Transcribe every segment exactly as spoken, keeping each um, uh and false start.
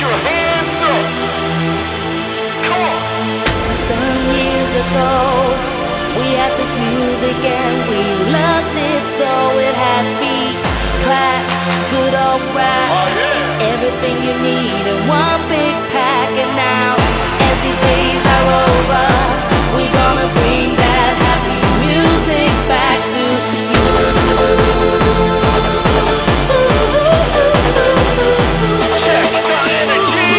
your hands up. Come on. Some years ago, we had this music and we loved it, so it had beat, clap, good old rap, Oh, yeah. everything you need in one big pack. And now, as these days are over, we gonna bring that happy music back to you. Check the energy.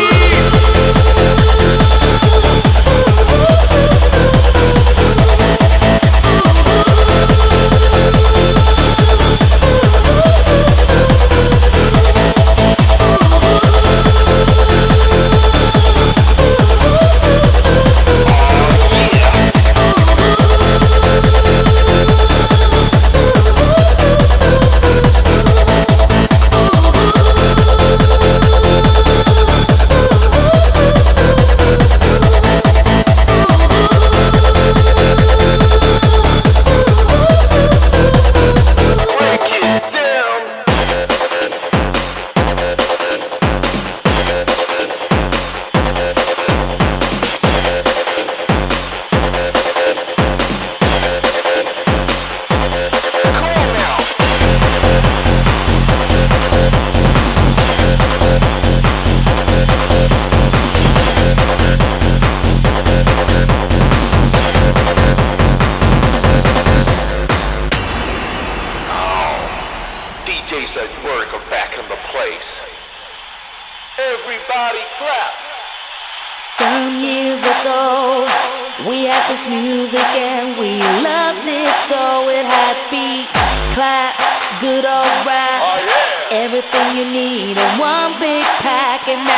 D Js at work are back in the place. Everybody clap. Some years ago, we had this music and we loved it, so it had beat, clap, good old rap, Oh, yeah. everything you need in one big pack. And now